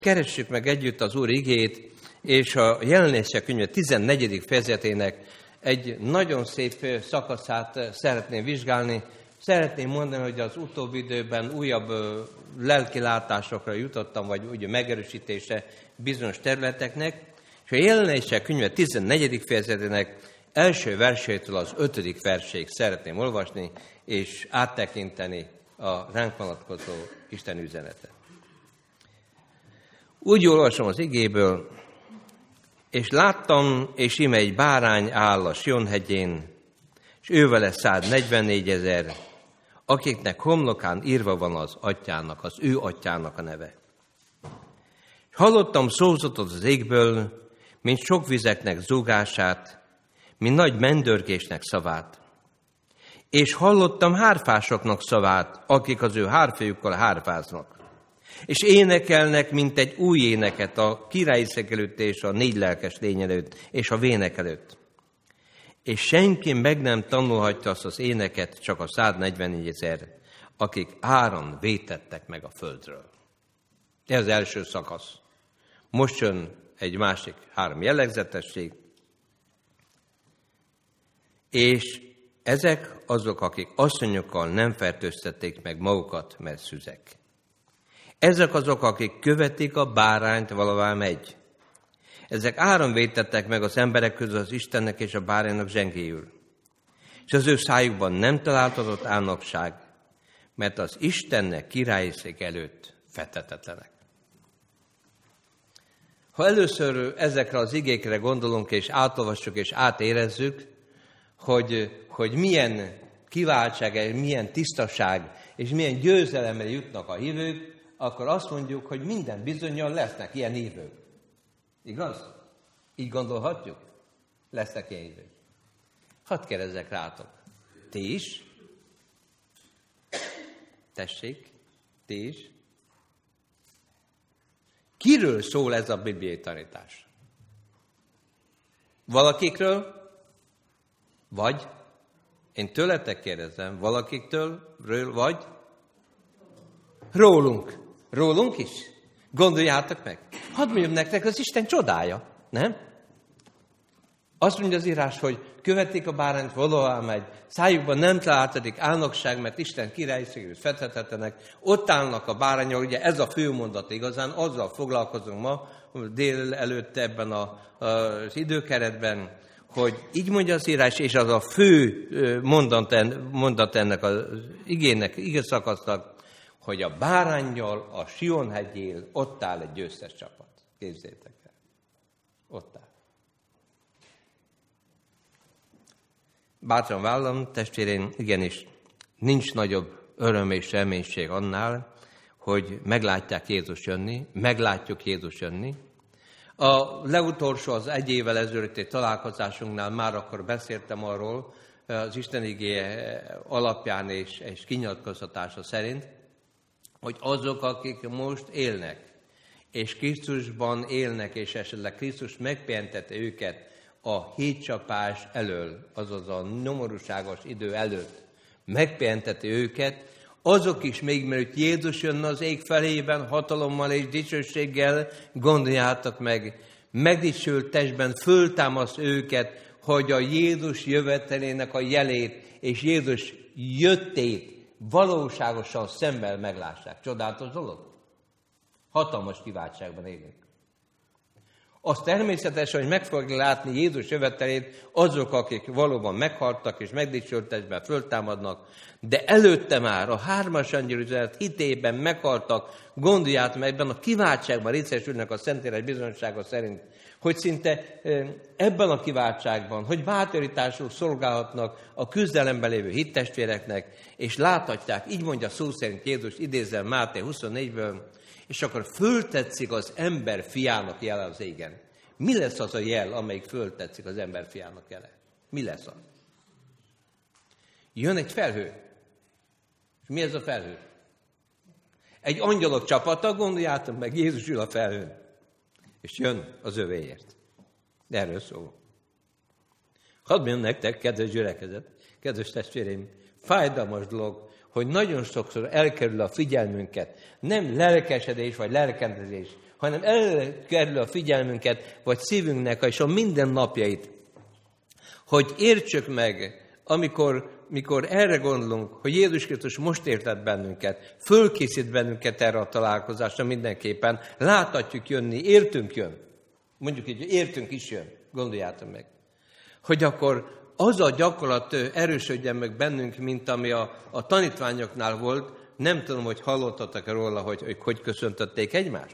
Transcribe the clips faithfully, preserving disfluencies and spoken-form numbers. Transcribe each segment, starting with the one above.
Keressük meg együtt az Úr igét, és a Jelenések könyve tizennegyedik fejezetének egy nagyon szép szakaszát szeretném vizsgálni. Szeretném mondani, hogy az utóbbi időben újabb lelkilátásokra jutottam, vagy ugye megerősítése bizonyos területeknek, és a Jelenések könyve tizennegyedik fejezetének első versétől az ötödik verséig szeretném olvasni, és áttekinteni a ránk vonatkozó Isten üzenetet. Úgy olvasom az igéből, és láttam, és ime egy bárány áll a Sion hegyén, és ő vele száznegyvennégyezer, akiknek homlokán írva van az atyának, az ő atyának a neve. És hallottam szózatot az égből, mint sok vizeknek zúgását, mint nagy mendörgésnek szavát. És hallottam hárfásoknak szavát, akik az ő hárfájukkal hárfáznak. És énekelnek, mint egy új éneket a királyi szék előtt és a négy lelkes lény előtt, és a vének előtt. És senki meg nem tanulhatja azt az éneket, csak a száznegyvennégyezer, akik áron vétettek meg a földről. Ez az első szakasz. Most jön egy másik három jellegzetesség. És ezek azok, akik asszonyokkal nem fertőztették meg magukat, mert szüzek. Ezek azok, akik követik a bárányt, valahová megy. Ezek áron vétettek meg az emberek közül az Istennek és a báránynak zsengéül. És az ő szájukban nem találtatott álnokság, mert az Istennek királyi szék előtt fetetetlenek. Ha először ezekre az igékre gondolunk, és átolvassuk, és átérezzük, hogy, hogy milyen kiváltság, milyen tisztaság, és milyen győzelemre jutnak a hívők, akkor azt mondjuk, hogy minden bizonnyal lesznek ilyen hívők. Igaz? Így gondolhatjuk? Lesznek ilyen hívők. Hadd kérdezzek rátok. Ti is? Tessék, ti is? Kiről szól ez a bibliai tanítás? Valakikről? Vagy? Én tőletek kérdezem, valakiktől, vagy? Rólunk. Rólunk is? Gondoljátok meg. Hadd mondjam nektek, az Isten csodája, nem? Azt mondja az írás, hogy követik a bárányt, valahová megy, szájukban nem találtatik álnokság, mert Isten királyi székét fethetetlenek. Ott állnak a bárányok, ugye ez a fő mondat igazán, azzal foglalkozunk ma, dél előtt ebben a, az időkeretben, hogy így mondja az írás, és az a fő mondat, mondat ennek az igének, igaz szakasznak, hogy a báránnyal a Sion hegyén ott áll egy győztes csapat. Képzeljétek el. Ott áll. Bátran vállalom, testvérén, igenis, nincs nagyobb öröm és reménység annál, hogy meglátják Jézus jönni, meglátjuk Jézus jönni. A legutolsó, az egy évvel ezelőtti találkozásunknál már akkor beszéltem arról, az Isten igéje alapján és, és kinyilatkozatása szerint, hogy azok, akik most élnek, és Krisztusban élnek, és esetleg Krisztus megpihentette őket a hétcsapás elől, azaz a nyomorúságos idő előtt, megpihentette őket, azok is még, mert Jézus jönne az ég felében, hatalommal és dicsőséggel, gondoljátok meg, megdicsült testben föltámaszt őket, hogy a Jézus jövetelének a jelét, és Jézus jöttét valóságosan szemmel meglássák. Csodálatos dolog? Hatalmas kiváltságban élünk. Az természetes, hogy meg fogják látni Jézus jövetelét azok, akik valóban meghaltak és megdicsült testben föltámadnak, de előtte már a hármas angyal üzenet hitében meghaltak, gondolját meg, ebben a kiváltságban részesülnek a Szentírás bizonysága szerint, hogy szinte ebben a kiváltságban, hogy bátorításul szolgálhatnak a küzdelemben lévő hittestvéreknek, és láthatják, így mondja szó szerint Jézus, idézem Máté huszonnégyből, és akkor föltetszik az ember fiának jele az égen. Mi lesz az a jel, amelyik föltetszik az ember fiának jele? Mi lesz az? Jön egy felhő. És mi ez a felhő? Egy angyalok csapata, gondoljátok meg, Jézus ül a felhőn. És jön az övéért. De erről szól. Hadd mondjam nektek, kedves gyülekezet, kedves testvéreim, fájdalmas dolog, hogy nagyon sokszor elkerül a figyelmünket, nem lelkesedés vagy lelkendezés, hanem elkerül a figyelmünket, vagy szívünknek és a mindennapjait, hogy értsük meg, amikor, mikor erre gondolunk, hogy Jézus Krisztus most értett bennünket, fölkészít bennünket erre a találkozásra mindenképpen, láthatjuk jönni, értünk jön. Mondjuk így, értünk is jön, gondoljátok meg. Hogy akkor az a gyakorlat erősödjen meg bennünk, mint ami a, a tanítványoknál volt. Nem tudom, hogy hallottatok róla, hogy, hogy hogy köszöntötték egymást?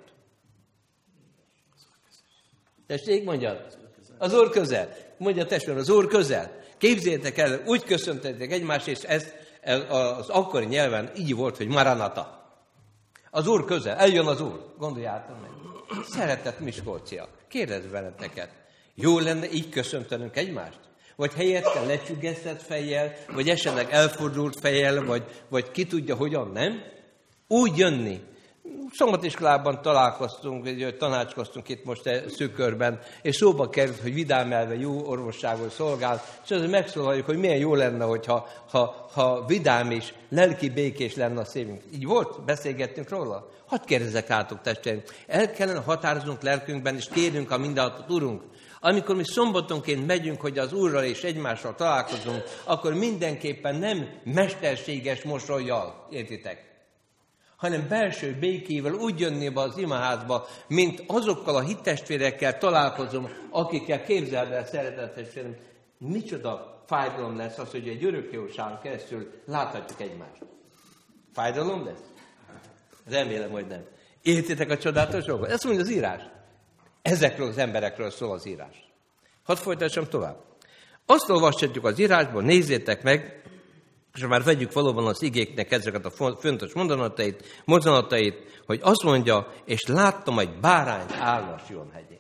Tessék, mondjad. Az Úr közel. Mondja testvérem, az Úr közel. Képzeljétek el, úgy köszöntötték egymást, és ez az akkori nyelven így volt, hogy Maranata. Az Úr közel, eljön az Úr. Gondoljátok meg. Szeretett miskolciak. Kérdezz benneteket. Jó lenne így köszöntenünk egymást? Vagy helyette lecsüggesztett fejjel, vagy esetleg elfordult fejjel, vagy, vagy ki tudja, hogyan, nem? Úgy jönni. Szombatiskolában találkoztunk, tanácskoztunk itt most szűk körben, és szóba került, hogy vidámelve jó orvosságot szolgál, és azért megszólaljuk, hogy milyen jó lenne, hogyha ha, ha vidám és lelki békés lenne a szívünk. Így volt? Beszélgettünk róla? Hadd kérdezzek átok, testvéreim. El kellene határoznunk lelkünkben, és kérünk a mindenhatót Urunk. Amikor mi szombatonként megyünk, hogy az Úrral és egymással találkozunk, akkor mindenképpen nem mesterséges mosollyal, értitek? Hanem belső békével úgy jönni be az imaházba, mint azokkal a hittestvérekkel találkozom, akikkel képzeld el, szeretetestvérem, micsoda fájdalom lesz az, hogy egy örökkévalóságon keresztül láthatjuk egymást. Fájdalom lesz? Remélem, hogy nem. Értitek a csodálatos dolgot? Ezt mondja az írás. Ezekről az emberekről szól az írás. Hadd folytassam tovább. Azt olvashatjuk az írásban, nézzétek meg, és már vegyük valóban az igéknek ezeket a fontos mondanatait, mozdulatait, hogy azt mondja, és láttam egy bárányt állni a Sion hegyén.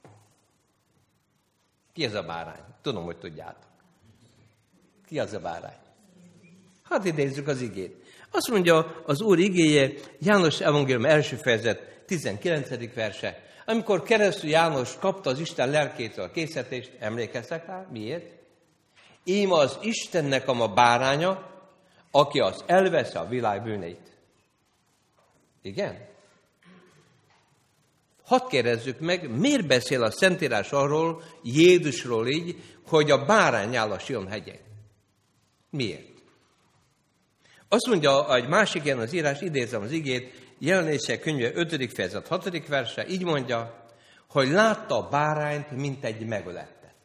Ki ez a bárány? Tudom, hogy tudjátok. Ki az a bárány? Hát idézzük az igét. Azt mondja az Úr igéje, János evangélium első fejezet, tizenkilencedik verse, amikor keresztül János kapta az Isten lelkétől a készítést, emlékeztek rá? Miért? Íme az Istennek a ma báránya, aki az elveszi a világ bűneit. Igen? Hadd kérdezzük meg, miért beszél a Szentírás arról, Jézusról így, hogy a bárány áll a Sion hegyén? Miért? Azt mondja egy másik ilyen az írás, idézem az igét, Jelenések könyve ötödik fejezet hatodik verse, így mondja, hogy látta a bárányt, mint egy megölettet.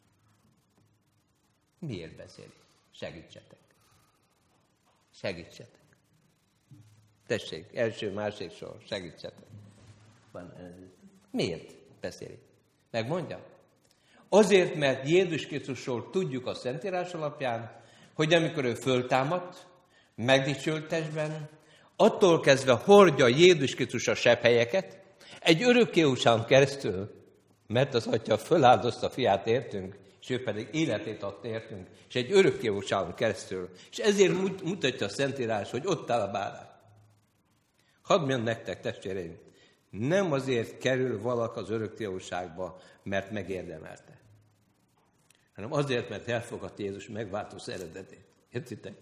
Miért beszél? Segítsetek. Segítsetek. Tessék, első, másik sor, segítsetek. Van, miért beszél? Megmondja? Azért, mert Jézus Krisztusról tudjuk a Szentírás alapján, hogy amikor ő föltámadt, megdicsült testben, attól kezdve hordja Jézus Krisztus a sebhelyeket, egy örökkévalóságon keresztül, mert az Atya föláldozta a fiát értünk, és ő pedig életét adta értünk, és egy örökkévalóságon keresztül. És ezért mutatja a Szentírás, hogy ott áll a bárány. Hadd mondjam nektek, testvéreim, nem azért kerül valaki az örökkévalóságba, mert megérdemelte, hanem azért, mert elfogadta Jézus megváltó szeretetét. Értitek?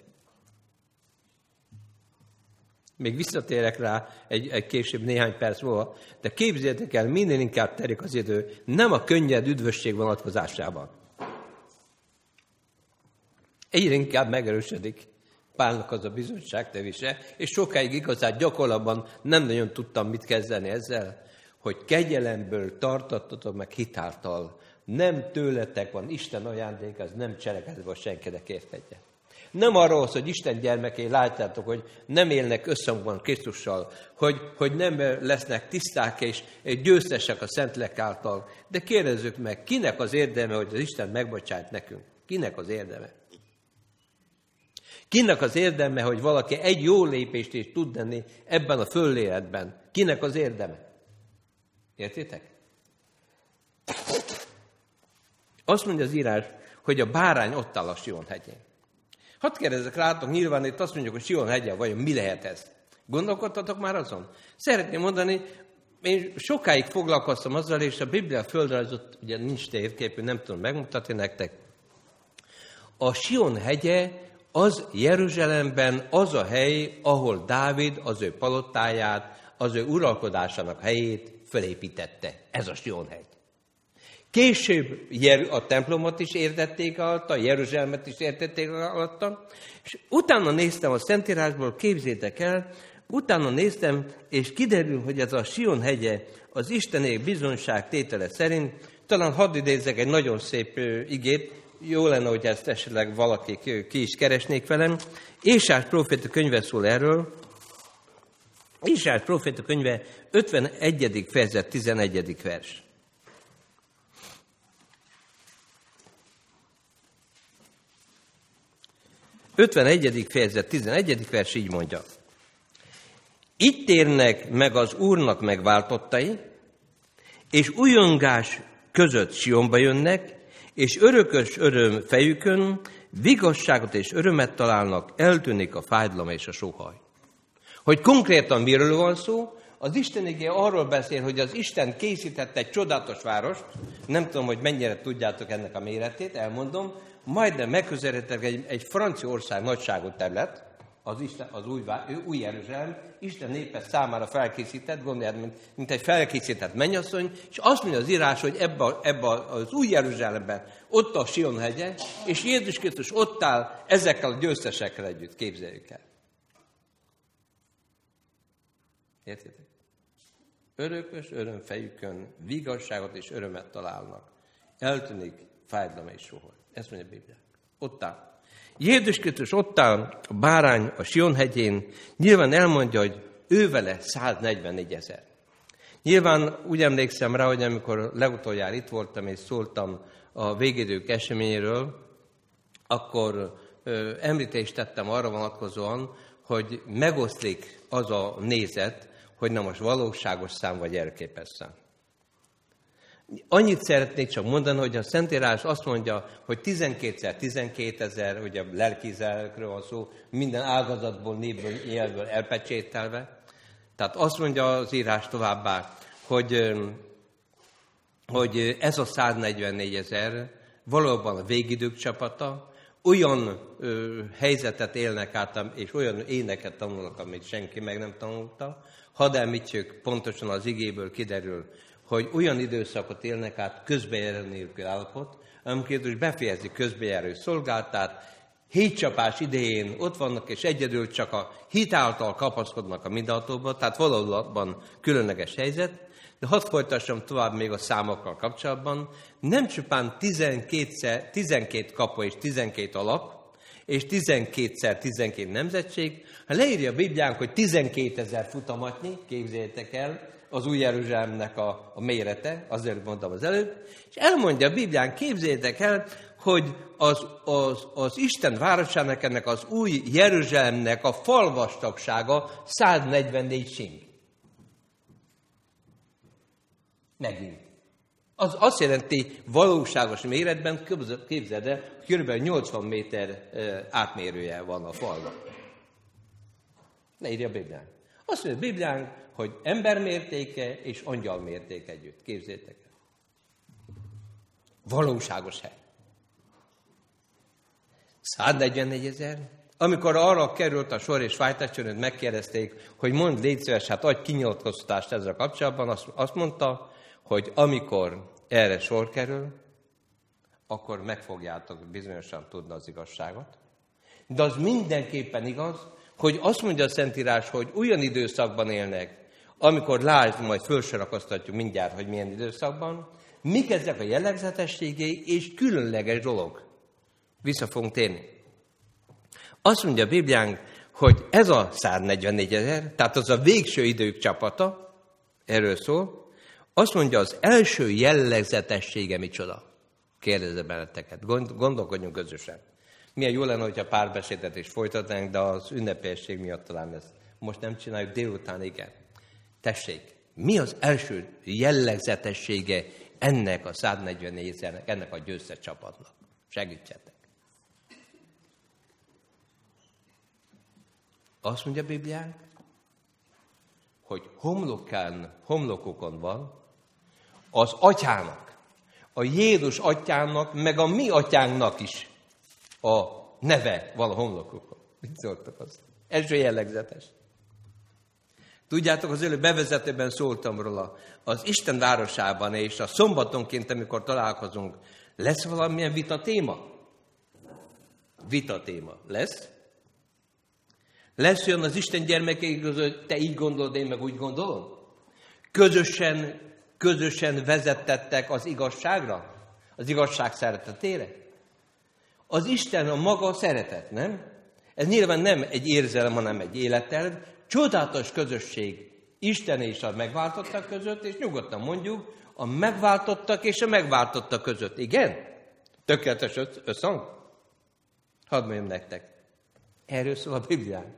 Még visszatérek rá egy, egy később néhány perc múlva, de képzeljétek el, minél inkább telik az idő, nem a könnyed üdvösség vonatkozásában. Egyre inkább megerősödik Pálnak az a bizottságtevése, és sokáig igazán gyakorlatban nem nagyon tudtam mit kezdeni ezzel, hogy kegyelemből tartattatok meg hitáltal, nem tőletek van, Isten ajándék, az nem cselekedve a senkinek értetje. Nem arról, hogy Isten gyermekei látjátok, hogy nem élnek összhangban Krisztussal, hogy, hogy nem lesznek tiszták és győztesek a Szentlélek által. De kérdezzük meg, kinek az érdeme, hogy az Isten megbocsát nekünk? Kinek az érdeme? Kinek az érdeme, hogy valaki egy jó lépést is tud tenni ebben a fölléletben? Kinek az érdeme? Értitek? Azt mondja az írás, hogy a bárány ott áll a Sion hegyén. Hadd kérdezzek rátok, nyilván itt azt mondjuk, hogy Sion hegyen vajon mi lehet ez? Gondolkodtatok már azon? Szeretném mondani, én sokáig foglalkoztam azzal, és a Biblia földrajzot, ugye nincs térképű, nem tudom megmutatni nektek. A Sion hegye az Jeruzsálemben az a hely, ahol Dávid az ő palotáját, az ő uralkodásának helyét felépítette. Ez a Sion-hegy. Később a templomot is értették alatta, Jeruzsálemet is értették alatta, és utána néztem a Szentírásból, képzétek el, utána néztem, és kiderül, hogy ez a Sion hegye az Istenék bizonyságtétele szerint, talán hadd idézzek egy nagyon szép igét, jó lenne, hogy ezt esetleg valaki ki is keresnék velem. Ésás próféta könyve szól erről. Ésás próféta könyve ötvenegyedik fejezet tizenegyedik vers. ötvenegyedik fejezet tizenegyedik vers így mondja. Itt térnek meg az Úrnak megváltottai, és újongás között Sionba jönnek, és örökös öröm fejükön, vigasságot és örömet találnak, eltűnik a fájdalom és a sóhaj. Hogy konkrétan miről van szó, az Isten igéje arról beszél, hogy az Isten készített egy csodálatos várost, nem tudom, hogy mennyire tudjátok ennek a méretét, elmondom, majdnem megközelítek egy, egy Franciaország nagyságú terület, az, Isten, az új, új Jeruzsálem, Isten népe számára felkészített, gondoljad, mint, mint egy felkészített mennyasszony, és azt mondja az írás, hogy ebbe, ebbe az új Jeruzsálemben ott a Sion hegye, és Jézus Krisztus ott áll ezekkel a győztesekkel együtt, képzeljük el. Értitek? Örökös öröm fejükön, vigasságot és örömet találnak. Eltűnik fájdalom és sóhaj. Ezt mondja a Biblia. Ott áll. Jézus Krisztus ott áll a bárány a Sion hegyén, nyilván elmondja, hogy ő vele száznegyvennégy ezer. Nyilván úgy emlékszem rá, hogy amikor legutoljára itt voltam és szóltam a végidők eseményéről, akkor ö, említést tettem arra vonatkozóan, hogy megoszlik az a nézet, hogy na most valóságos szám vagy elképes szám. Annyit szeretnék csak mondani, hogy a Szentírás azt mondja, hogy tizenkétszer tizenkétezer, hogy a lelkizelekről van szó, minden ágazatból, népből, nyelvből elpecsételve. Tehát azt mondja az írás továbbá, hogy, hogy ez a száznegyvennégy ezer valóban a végidők csapata, olyan ö, helyzetet élnek át, és olyan éneket tanulnak, amit senki meg nem tanulta. Hadd említsük, pontosan az igéből kiderül, hogy olyan időszakot élnek át közbejáró nélkül állapot, amikor Jézus befejezi közbejáró szolgáltát, hétcsapás idején ott vannak, és egyedül csak a hit által kapaszkodnak a mindenhatóba, tehát valóban különleges helyzet, de hadd folytassam tovább még a számokkal kapcsolatban. Nem csupán tizenkét kapu és tizenkét alap, és tizenkétszer tizenkét nemzetség, ha leírja a Bibliánk, hogy tizenkétezer futamatnyi, képzeljétek el, az új Jeruzsálemnek a, a mérete, azért mondtam az előbb, és elmondja a Biblián, képzeljétek el, hogy az, az, az Isten városának, ennek az új Jeruzsálemnek a falvastagsága száznegyvennégy sing. Megint. Az azt jelenti valóságos méretben, képzeld el, kb. nyolcvan méter átmérője van a falnak. Ne írja a Biblián. Azt mondja a Biblián, hogy ember mértéke és angyal mértéke együtt. Képzeljétek el. Valóságos hely. száznegyvennégy ezer. Amikor arra került a sor, és Fájtácsönöt megkérdezték, hogy mondd, légy szíves, hát adj kinyilatkoztatást ezzel kapcsolatban, azt, azt mondta, hogy amikor erre sor kerül, akkor meg fogjátok bizonyosan tudni az igazságot. De az mindenképpen igaz, hogy azt mondja a Szentírás, hogy olyan időszakban élnek, amikor lásd, majd fölsorakoztatjuk mindjárt, hogy milyen időszakban, mik ezek a jellegzetességei és különleges dolog. Vissza fogunk térni. Azt mondja a Bibliánk, hogy ez a száznegyvennégy ezer, tehát az a végső idők csapata, erről szól, azt mondja, az első jellegzetessége micsoda? Kérdezze benneteket, gondolkodjunk közösen. Milyen jó lenne, hogyha párbeszédet is folytatnánk, de az ünnepélyesség miatt talán ezt most nem csináljuk, délután igen. Tessék, mi az első jellegzetessége ennek a száznegyvennégy ezernek, ennek a győztes csapatnak? Segítsetek. Azt mondja a Bibliánk, hogy homlokán, homlokokon van az atyának, a Jézus atyának, meg a mi atyánknak is a neve van a homlokukon. Mit szóltok azt? Ez is jellegzetes. Tudjátok, az előbb bevezetőben szóltam róla. Az Isten városában és a szombatonként, amikor találkozunk, lesz valamilyen vita téma? Vita téma. Lesz? Lesz olyan az Isten gyermekei között, te így gondolod, én meg úgy gondolom? Közösen, közösen vezettettek az igazságra? Az igazság szeretetére? Az Isten a maga szeretet, nem? Ez nyilván nem egy érzelem, hanem egy életelv. Csodálatos közösség Isten és a megváltottak között, és nyugodtan mondjuk, a megváltottak és a megváltottak között. Igen? Tökéletes összhang? Hadd mondjam nektek. Erről szól a Biblián.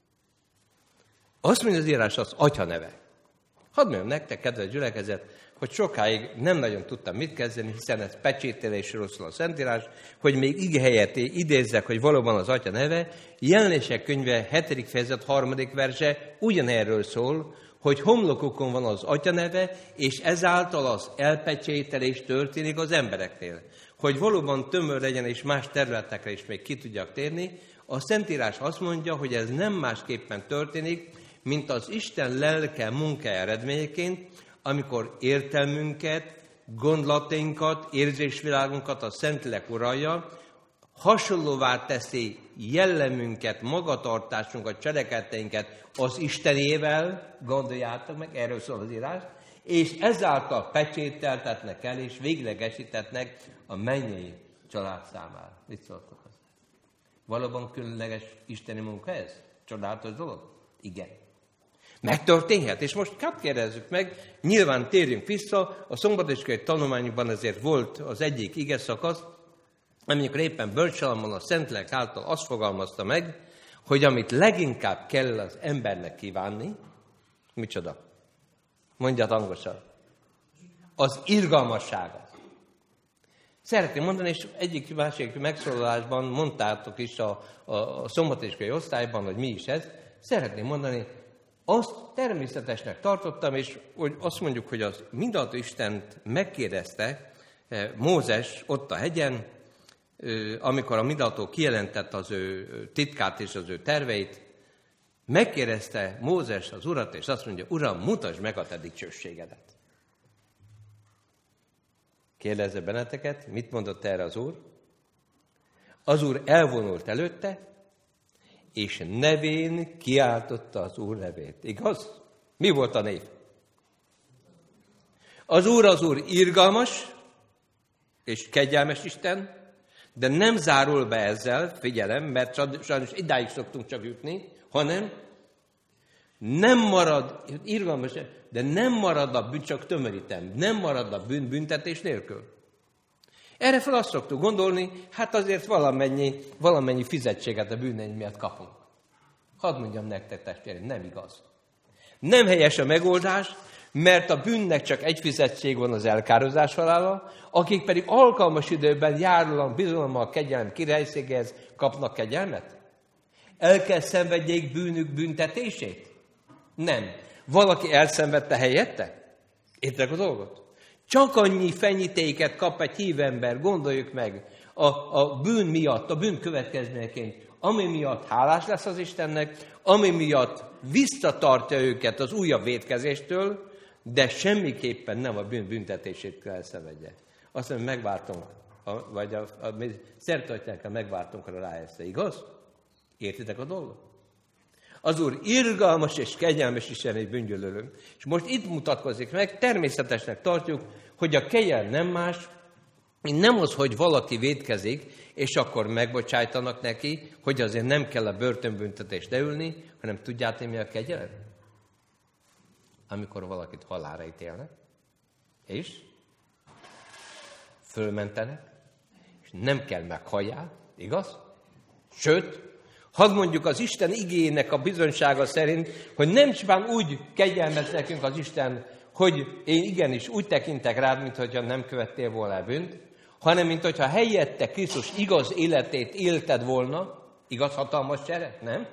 Azt mondja az írás, az Atya neve. Hadd mondjam nektek, kedves gyülekezet, hogy sokáig nem nagyon tudtam mit kezdeni, hiszen ez pecsételésről szól a Szentírás, hogy még ige helyett idézzek, hogy valóban az Atya neve, Jelenések könyve hetedik fejezet harmadik verse ugyanerről szól, hogy homlokukon van az Atya neve, és ezáltal az elpecsételés történik az embereknél. Hogy valóban tömör legyen, és más területekre is még ki tudjak térni, a Szentírás azt mondja, hogy ez nem másképpen történik, mint az Isten lelke munkája eredményeként, amikor értelmünket, gondolatainkat, érzésvilágunkat a Szentlélek uralja, hasonlóvá teszi jellemünket, magatartásunkat, cselekedeteinket az Istenével, gondoljátok meg, erről szól az írás, és ezáltal pecsételtetnek el, és véglegesítetnek a mennyei család számára. Mit szóltok hozzá? Valóban különleges isteni munka ez? Csodálatos dolog? Igen. Megtörténhet, és most kap kérdezzük meg, nyilván térjünk vissza, a szombateskai tanulmányunkban ezért volt az egyik ige szakasz, amikor éppen Bölcs Salamon a Szentlélek által azt fogalmazta meg, hogy amit leginkább kell az embernek kívánni, micsoda? Mondjad hangosan. Az irgalmassága. Szeretném mondani, és egyik másik megszólalásban mondtátok is a, a, a szombateskai osztályban, hogy mi is ez, szeretném mondani, azt természetesnek tartottam, és hogy azt mondjuk, hogy az mindenható Istent megkérdezte Mózes ott a hegyen, amikor a mindenható kijelentett az ő titkát és az ő terveit, megkérdezte Mózes az Urat, és azt mondja, Uram, mutasd meg a te dicsőségedet. Kérdezze benneteket, mit mondott erre az Úr? Az Úr elvonult előtte, és nevén kiáltotta az Úr nevét. Igaz? Mi volt a név? Az Úr az Úr irgalmas és kegyelmes Isten, de nem zárul be ezzel, figyelem, mert sajnos idáig szoktunk csak jutni, hanem nem marad, irgalmas, de nem marad a bűn, csak tömörítem, nem marad a bűn büntetés nélkül. Erre fel azt szoktuk gondolni, hát azért valamennyi, valamennyi fizetséget a bűneink miatt kapunk. Hadd mondjam nektek, testvéreim, nem igaz. Nem helyes a megoldás, mert a bűnnek csak egy fizetség van, az elkározás halála, akik pedig alkalmas időben járulan, bizalommal, kegyelem királységhez kapnak kegyelmet. El kell szenvedjék bűnük büntetését? Nem. Valaki elszenvedte helyette? Értek a dolgot? Csak annyi fenyítéket kap egy hívember, gondoljuk meg, a, a bűn miatt, a bűn következményeként, ami miatt hálás lesz az Istennek, ami miatt visszatartja őket az újabb vétkezéstől, de semmiképpen nem a bűn büntetését kell elszenvedje. Azt mondja, megváltunk, a, vagy a, a, a szertartjákkal megváltunk arra rájössze, igaz? Értitek a dolgot? Az Úr irgalmas és kegyelmes Isten, egy bűngyűlölő. És most itt mutatkozik meg, természetesnek tartjuk, hogy a kegyelem nem más, nem az, hogy valaki vétkezik, és akkor megbocsájtanak neki, hogy azért nem kell a börtönbüntetést leülni, hanem tudjátok, mi a kegyelem? Amikor valakit halálra ítélnek, és fölmentenek, és nem kell meghalljál, igaz? Sőt, hadd mondjuk az Isten igének a bizonysága szerint, hogy nem csupán úgy kegyelmez nekünk az Isten, hogy én igenis úgy tekintek rád, mintha nem követtél volna el bűnt, hanem mintha helyette Krisztus igaz életét élted volna, igaz hatalmas csere, nem?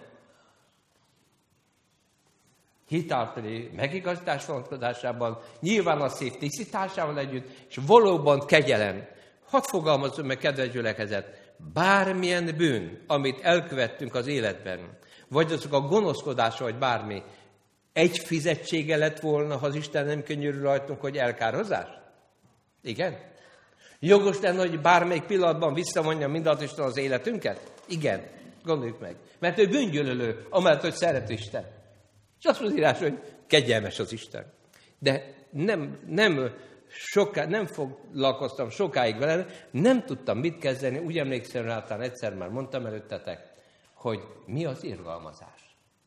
Hitáltali megigazítás vonatkozásában, nyilván a szív tisztításával együtt, és valóban kegyelem. Hadd fogalmazzon meg, kedves gyülekezet, bármilyen bűn, amit elkövettünk az életben, vagy azok a gonoszkodása, vagy bármi, egy fizetsége lett volna, ha az Isten nem könyörül rajtunk, hogy elkározás? Igen? Jogos lenne, hogy bármelyik pillanatban visszavonja mindent Isten az életünket? Igen, gondoljuk meg. Mert ő bűngyűlölő, amellett, hogy szeret Isten. És azt mondja írás, hogy kegyelmes az Isten. De nem, nem, soká, nem foglalkoztam sokáig vele, nem tudtam mit kezdeni, úgy emlékszem rá, talán egyszer már mondtam előttetek, hogy mi az irgalmazás.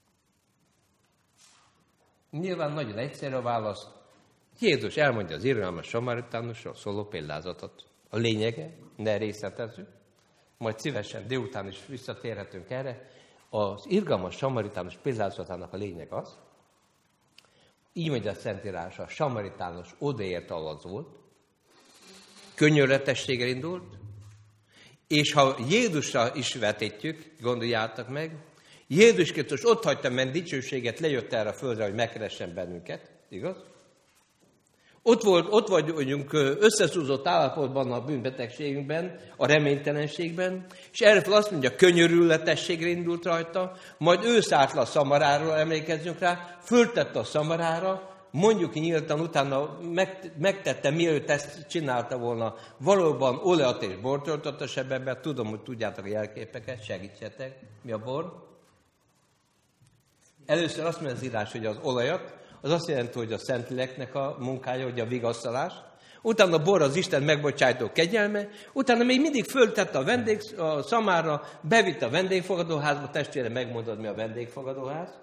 Nyilván nagyon egyszerű a válasz. Jézus elmondja az irgalmas samaritánusról szóló példázatot. A lényege, ne részletezzük, majd szívesen délután is visszatérhetünk erre. Az irgalmas samaritánus példázatának a lényeg az, így mondja a Szentírás, a samaritánus odaért, ahol az volt, könnyörletességgel indult, és ha Jézusra is vetítjük, gondoljátok meg, Jézus Krisztus ott hagyta menni dicsőséget, lejött erre a földre, hogy megkeressen bennünket, igaz? Ott, volt, ott vagyunk összeszúzott állapotban a bűnbetegségünkben, a reménytelenségben, és erről azt mondja, könyörületességre indult rajta, majd ő szállt le a szamaráról, emlékezzünk rá, föltette a szamarára, mondjuk nyíltan, utána megtette, mielőtt ezt csinálta volna, valóban olajat és bort öltött a sebembe, tudom, hogy tudjátok a jelképeket, segítsetek, mi a bor. Először azt mondja az írás, hogy az olajat, az azt jelenti, hogy a Szentléleknek a munkája, hogy a vigasztalás. Utána a bor az Isten megbocsájtó kegyelme, utána még mindig föltette a vendég a szamára, bevitte a vendégfogadóházba, testvére, megmondod, mi a vendégfogadóház.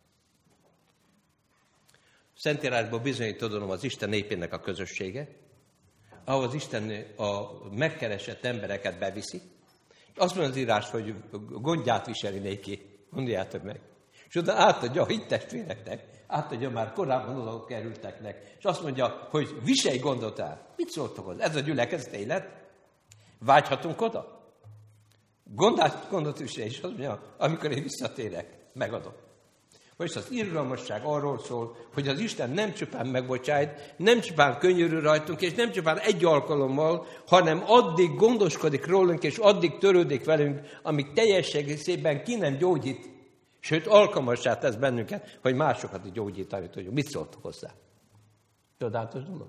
Szentírásból bizonyít tudom az Isten népének a közössége, ahol az Isten a megkeresett embereket beviszi. Azt mondja az írás, hogy gondját viseli néki, mondjátok meg. És oda átadja a hittestvéreknek, átadja már korábban oda kerülteknek, és azt mondja, hogy viselj gondot el. Mit szóltok hozzá? Ez a gyülekezet élet? Vágyhatunk oda? Gondát, gondot viselj, és azt mondja, amikor én visszatérek, megadom. Vagyis az irgalmasság arról szól, hogy az Isten nem csupán megbocsájt, nem csupán könyörül rajtunk, és nem csupán egy alkalommal, hanem addig gondoskodik rólunk, és addig törődik velünk, amíg teljes egészében ki nem gyógyít. Sőt, alkalmassá tesz bennünket, hogy másokat is gyógyítani tudjuk. Mit szóltok hozzá? Csodálatos dolog?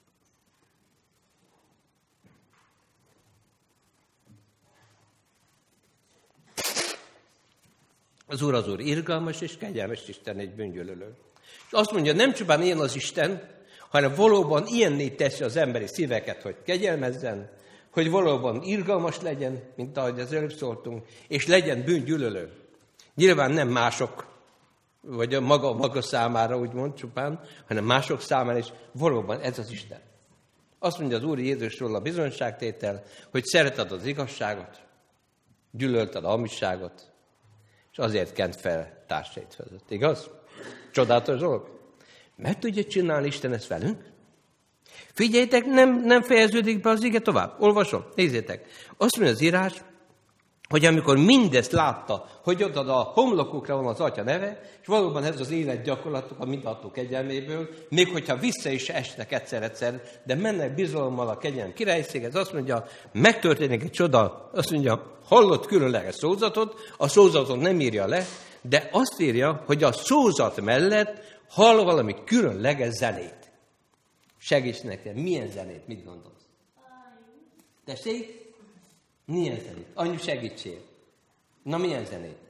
Az Úr az Úr irgalmas és kegyelmes Isten, egy bűngyűlölő. És azt mondja, nem csupán ilyen az Isten, hanem valóban ilyenné teszi az emberi szíveket, hogy kegyelmezzen, hogy valóban irgalmas legyen, mint ahogy az előbb szóltunk, és legyen bűngyűlölő. Nyilván nem mások, vagy a maga, maga számára, úgymond csupán, hanem mások számára is valóban ez az Isten. Azt mondja az Úr Jézusról a bizonyságtétel, hogy szereted az igazságot, gyűlölted a hamisságot, és azért kent fel társait között. Igaz? Csodálatos dolog. Meg tudja csinálni Isten ezt velünk? Figyeljétek, nem, nem fejeződik be az ige tovább. Olvasom, nézzétek. Azt mondja az írás, hogy amikor mindezt látta, hogy ott a homlokukra van az Atya neve, és valóban ez az élet gyakorlatuk a mindenható kegyelméből, még hogyha vissza is esnek egyszer-egyszer, de mennek bizalommal a kegyelem királyszékhez, azt mondja, megtörténik egy csoda, azt mondja, hallott különleges szózatot, a szózatot nem írja le, de azt írja, hogy a szózat mellett hall valami különleges zenét. Segíts nekem, milyen zenét, mit gondolsz? Tessék? Milyen zenét? Anyu, segítsél. Na, milyen zenét?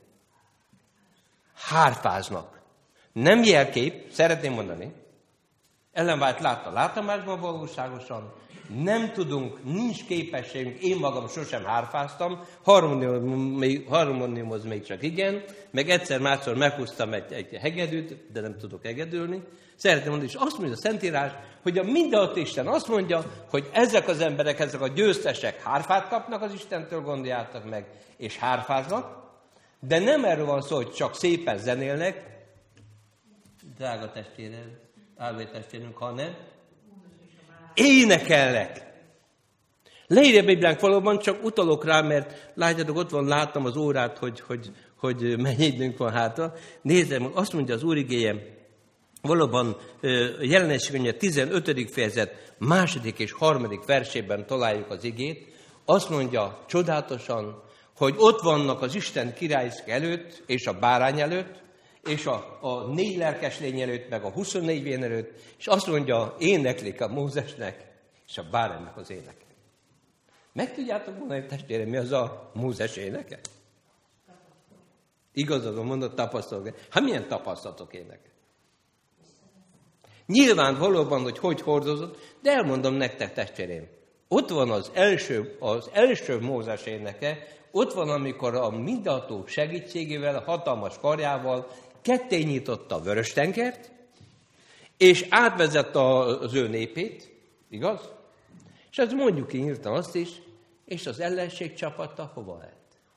Hárfáznak. Nem jelkép, szeretném mondani. Ellenvált látta látomásban valóságosan. Nem tudunk, nincs képességünk, én magam sosem hárfáztam, harmóniumhoz még csak igen, meg egyszer-másszor meghúztam egy, egy hegedűt, de nem tudok hegedülni. Szeretném mondani, és azt mondja a Szentírás, hogy a mindenható Isten azt mondja, hogy ezek az emberek, ezek a győztesek hárfát kapnak az Istentől, gondoljátok meg, és hárfáznak, de nem erről van szó, hogy csak szépen zenélnek, drága testvérem, állvé testvérünk, hanem énekelnek. Leírja a Bibliánk valóban, csak utalok rá, mert látjátok, ott van, láttam az órát, hogy, hogy, hogy mennyi időnk van hátra. Nézzem, azt mondja az Úr igéje, valóban Jelenések könyve tizenötödik fejezet második és harmadik versében találjuk az igét, azt mondja csodálatosan, hogy ott vannak az Isten királyszk előtt, és a bárány előtt, és a, a négy lelkes lény előtt, meg a huszonnégy vén előtt, és azt mondja, éneklik a Mózesnek, és a báránynak az éneke. Meg tudjátok mondani, testvérem, mi az a Mózes éneke? Igazadon mondott tapasztalatok. Hát milyen tapasztalatok éneke? Nyilván valóban, hogy hogy hordozott, de elmondom nektek, testvérem. Ott van az első, az első Mózes éneke, ott van, amikor a mindenható segítségével, a hatalmas karjával ketté nyitotta a Vörös-tengert, és átvezette az ő népét, igaz? És ez mondjuk ki nyíltan azt is, és az ellenség csapata hova lett?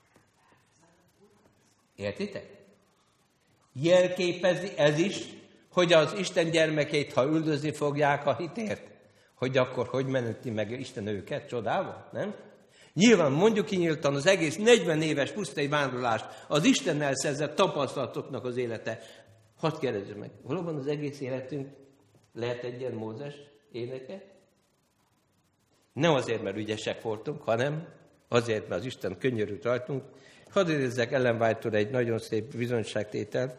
Értitek? Jelképezi ez is, hogy az Isten gyermekeit, ha üldözni fogják a hitért, hogy akkor hogy meneti meg Isten őket csodával, nem? Nyilván mondjuk ki nyíltan az egész negyven éves pusztai vándorlást, az Istennel szerzett tapasztalatoknak az élete. Hadd kérdezzem meg, valóban az egész életünk lehet egy ilyen Mózes éneke? Nem azért, mert ügyesek voltunk, hanem azért, mert az Isten könyörült rajtunk. Hadd idézzek Ellen White-tól egy nagyon szép bizonyságtételt.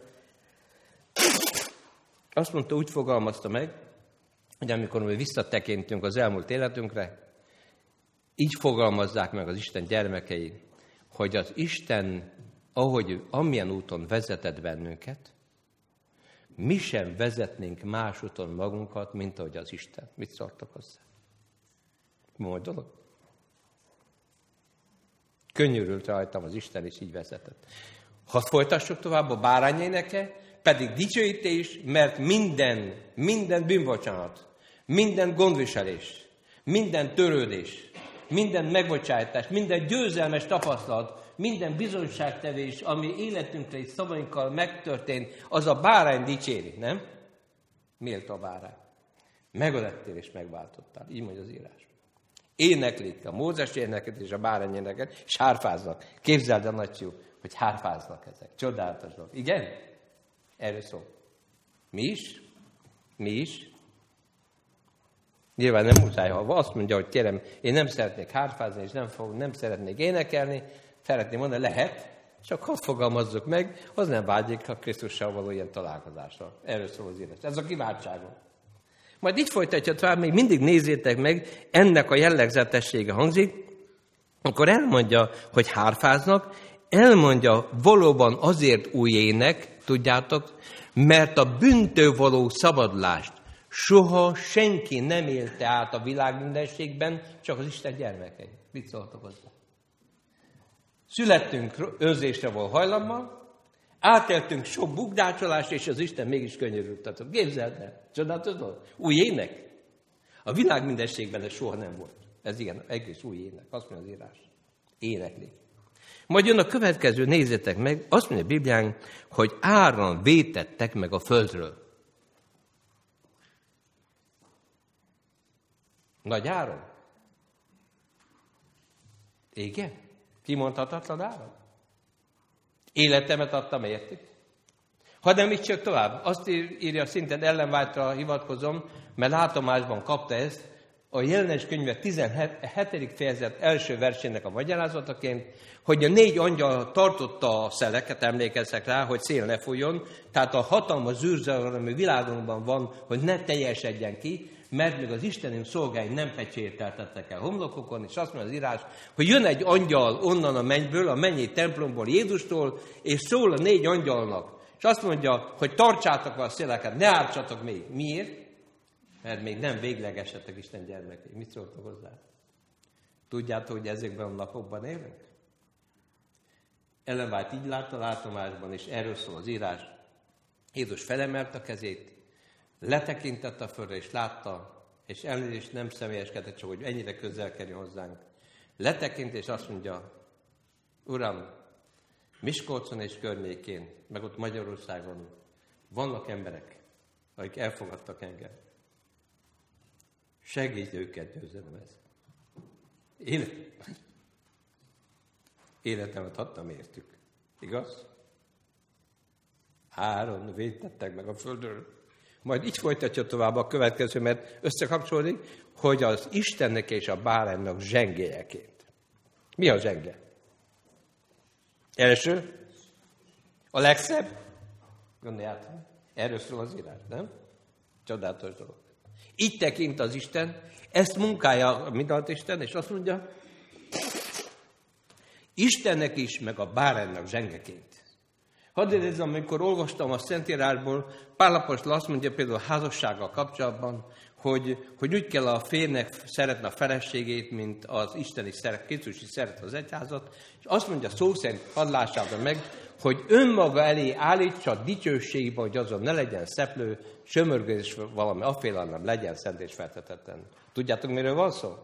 Azt mondta, úgy fogalmazta meg, hogy amikor mi visszatekintünk az elmúlt életünkre, így fogalmazzák meg az Isten gyermekei, hogy az Isten, ahogy amilyen úton vezetett bennünket, mi sem vezetnénk más úton magunkat, mint ahogy az Isten. Mit szóltak hozzá? Majd dolog? Könyörült rajtam az Isten, és így vezetett. Hadd folytassuk tovább a bárány éneke, pedig dicsőítés, mert minden, minden bűnbocsánat, minden gondviselés, minden törődés, minden megbocsájtás, minden győzelmes tapasztalat, minden bizonyságtevés, ami életünkre és szavainkkal megtörtént, az a bárány dicséri, nem? Méltó a bárány. Megalettél és megváltottál. Így mondja az írás. Éneklik a Mózes éneket és a bárány éneket, és hárfáznak. Képzeld el, nagyfiú, hogy hárfáznak ezek. Csodálatos dolog. Igen? Erről szól. Mi is? Mi is? Nyilván nem muszáj, ha azt mondja, hogy kérem, én nem szeretnék hárfázni, és nem, fog, nem szeretnék énekelni, szeretném mondani, lehet, csak hadd fogalmazzuk meg, az nem vágyik a Krisztussal való ilyen találkozásra. Erről szól az írás. Ez a kiváltságom. Majd így folytatja tovább, még mindig nézzétek meg, ennek a jellegzetessége hangzik, akkor elmondja, hogy hárfáznak, elmondja valóban azért új ének, tudjátok, mert a bűntől való szabadulást soha senki nem élte át a világ mindenségben, csak az Isten gyermekei. Mit szóltok hozzá? Születtünk önzésre való hajlammal, átéltünk sok bukdácsolást, és az Isten mégis könyörült. Képzeld el, csodálatos dolog. Új ének. A világ mindenségben ez soha nem volt. Ez igen, egész új ének. Azt mondja az írás. Éneklik. Majd jön a következő, nézzétek meg, azt mondja a Biblián, hogy áran vétettek meg a földről. Nagy áron? Igen? Kimondhatatlan áron? Életemet adtam, értik? Ha nem így csak tovább. Azt írja, szintén Ellen White-ra hivatkozom, mert látomásban kapta ezt, a Jelenés könyve tizenhetedik fejezet első versének a magyarázataként, hogy a négy angyal tartotta a szeleket, emlékezzek rá, hogy szél ne fújjon, tehát a hatalmas zűrzavar, ami világunkban van, hogy ne teljesedjen ki, mert még az Istenünk szolgái nem pecsételtettek el homlokokon, és azt mondja az írás, hogy jön egy angyal onnan a mennyből, a mennyi templomból, Jézustól, és szól a négy angyalnak, és azt mondja, hogy tartsátok a széleket, ne ártsatok még. Miért? Mert még nem véglegesedtek Isten gyermekei. Mit szóltok hozzá? Tudjátok, hogy ezekben a napokban élünk? Ellen White így látta látomásban, és erről szól az írás. Jézus felemelt a kezét, letekintett a földre, és látta, és elnézést nem személyeskedett, csak hogy ennyire közel kerül hozzánk. Letekint, és azt mondja, Uram, Miskolcon és környékén, meg ott Magyarországon vannak emberek, akik elfogadtak engem. Segíts őket, győzelem ez. Élet... Életemet adtam értük. Igaz? Áron vétettek meg a földről. Majd így folytatja tovább a következő, mert összekapcsolódik, hogy az Istennek és a báránynak zsengélyeként. Mi a zsenge? Első, a legszebb, gondoljátok, erről szól az írás, nem? Csodálatos dolog. Így tekint az Isten, ezt munkálja a mindent Isten, és azt mondja, Istennek is, meg a báránynak zsengeként. Hadd érezzem, amikor olvastam a Szentírásból, Pál apostol azt mondja például a házassággal kapcsolatban, hogy, hogy úgy kell a férnek szeretni a feleségét, mint az isteni szeret, Krisztus is szeret az egyházat, és azt mondja szó szerint, hadd lássátok meg, hogy önmaga elé állítsa dicsőségbe, hogy azon ne legyen szeplő, sömörgés, valami aféle, nem legyen szent és feltetetlen. Tudjátok, miről van szó?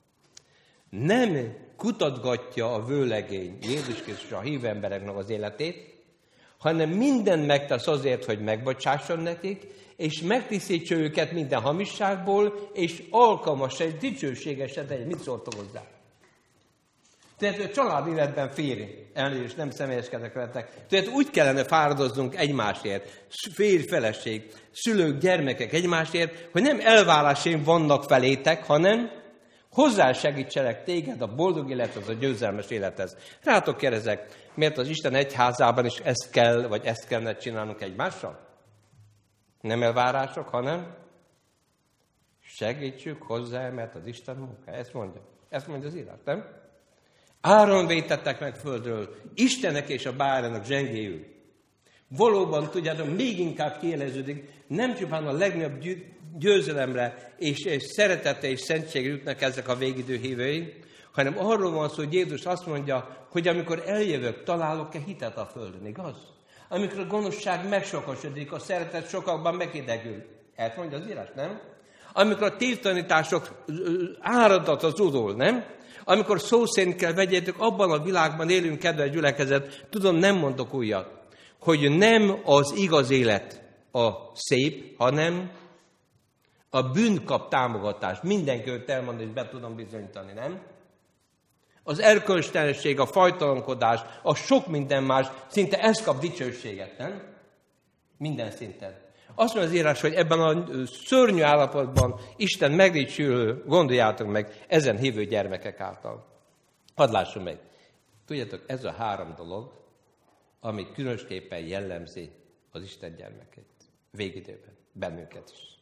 Nem kutatgatja a vőlegény Jézus Krisztus a hívő embereknek az életét, hanem mindent megtesz azért, hogy megbocsásson nekik, és megtisztítsa őket minden hamisságból, és alkalmas egy dicsőségesen tegyen. Mit szóltok hozzá? Tehát a család életben férj, elnézést, nem személyeskedek veletek. Tehát úgy kellene fáradoznunk egymásért, férj, feleség, szülők, gyermekek egymásért, hogy nem elvárásaim vannak felétek, hanem hozzásegítselek téged a boldog élethez, a győzelmes élethez. Rátok kérdezek, miért az Isten egyházában is ezt kell, vagy ezt kellene csinálnunk egymással? Nem elvárások, hanem segítsük hozzá, mert az Isten munka. Ezt mondja. Ezt mondja az írás, nem? Áron vétettek meg földről, Istennek és a báránynak zsengéül. Valóban, tudjátok, még inkább kiéleződik, nem csupán a legnagyobb győzelemre és, és szeretete és szentségre jutnak ezek a végidő hívői, hanem arról van szó, hogy Jézus azt mondja, hogy amikor eljövök, találok-e hitet a földön, igaz? Amikor a gonoszság megsokasodik, a szeretet sokakban megidegül. Ezt mondja az írás, nem? Amikor a tévtanítások áradat az udol, nem? Amikor szó szerint kell vegyétek, abban a világban élünk, kedves gyülekezet, tudom, nem mondok újat, hogy nem az igaz élet a szép, hanem a bűn kap támogatást. Mindenki őt elmondani, és be tudom bizonyítani, nem? Az erkölcstelenség, a fajtalankodás, a sok minden más, szinte ez kap dicsőséget, nem? Minden szinten. Azt mondja az írás, hogy ebben a szörnyű állapotban Isten megdicsülő, gondoljátok meg, ezen hívő gyermekek által. Hadd lássuk meg. Tudjátok, ez a három dolog, ami különösképpen jellemzi az Isten gyermekét. Végidőben. Bennünket is.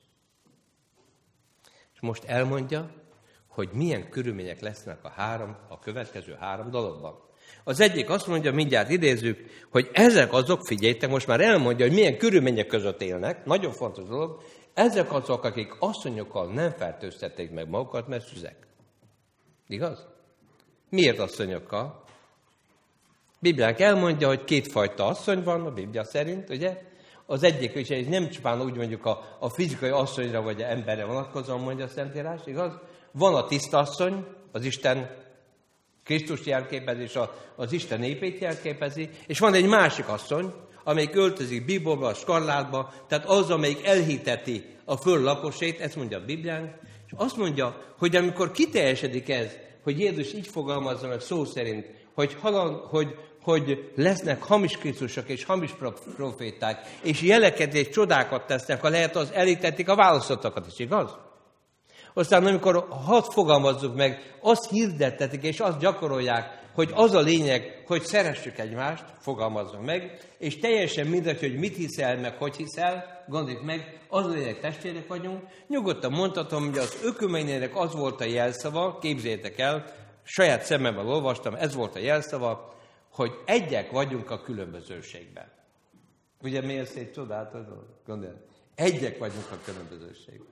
És most elmondja, hogy milyen körülmények lesznek a három, a következő három dologban. Az egyik azt mondja, mindjárt idézzük, hogy ezek azok, figyeljtek, most már elmondja, hogy milyen körülmények között élnek, nagyon fontos dolog, ezek azok, akik asszonyokkal nem fertőztették meg magukat, mert szüzek. Igaz? Miért asszonyokkal? Bibliánk elmondja, hogy kétfajta asszony van, a Biblia szerint, ugye? Az egyik, és ez nem csupán úgy mondjuk a, a fizikai asszonyra vagy a emberre vonatkozóan mondja a Szentírás, igaz? Van a tiszta asszony, az Isten Krisztus jelképezi, és az Isten népét jelképezi, és van egy másik asszony, amelyik öltözik bíborba, a skarlátba, tehát az, amelyik elhiteti a föld lakosait, ezt mondja a Bibliánk, és azt mondja, hogy amikor kiteljesedik ez, hogy Jézus így fogalmazza meg szó szerint, hogy, halan, hogy, hogy lesznek hamis Krisztusok és hamis proféták, és jeleket és csodákat tesznek, ha lehet, az elhitetik a választottakat is, igaz? Aztán amikor hadd fogalmazzuk meg, azt hirdettetik és azt gyakorolják, hogy az a lényeg, hogy szeressük egymást, fogalmazzunk meg, és teljesen mindegy, hogy mit hiszel, meg hogy hiszel, gondoljuk meg, az a lényeg, testvérek vagyunk. Nyugodtan mondhatom, hogy az ökuménének az volt a jelszava, képzeljétek el, saját szememmel olvastam, ez volt a jelszava, hogy egyek vagyunk a különbözőségben. Ugye miért szép csodálatos dolog? Gondolj, egyek vagyunk a különbözőségben.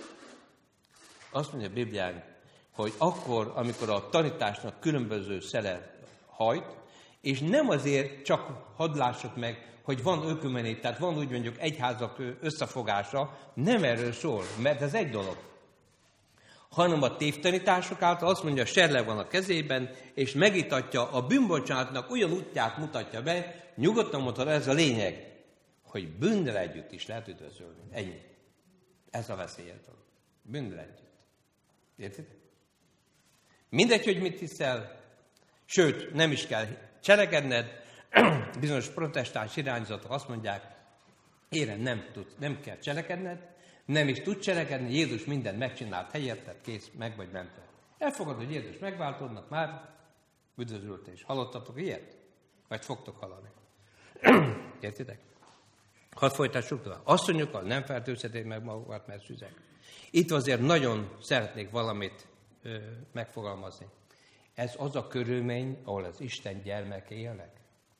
Azt mondja a Bibliánk, hogy akkor, amikor a tanításnak különböző szele hajt, és nem azért csak hadd lássuk meg, hogy van ökumené, tehát van úgy mondjuk egyházak összefogása, nem erről szól, mert ez egy dolog. Hanem a tévtanítások által azt mondja, serleg van a kezében, és megítatja a bűnbocsánatnak olyan útját mutatja be, nyugodtan mondta, ez a lényeg, hogy bűnnel együtt is lehet üdvözölni. Ennyi. Ez a veszélyes dolog. Bűnnel együtt. Érted? Mindegy, hogy mit hiszel, sőt, nem is kell cselekedned. Bizonyos protestáns irányzatok azt mondják, érem, nem, tud, nem kell cselekedned, nem is tud cselekedni, Jézus mindent megcsinált helyetted, kész, meg vagy mented. Elfogad, hogy Jézus megváltodnak már, Üdvözültés. Hallottatok ilyet? Vagy fogtok hallani? Értitek? Hadd folytassuk tovább. Asszonyokkal nem fertőzhetik meg magukat, mert szüzek. Itt azért nagyon szeretnék valamit ö, megfogalmazni. Ez az a körülmény, ahol az Isten gyermekei élnek.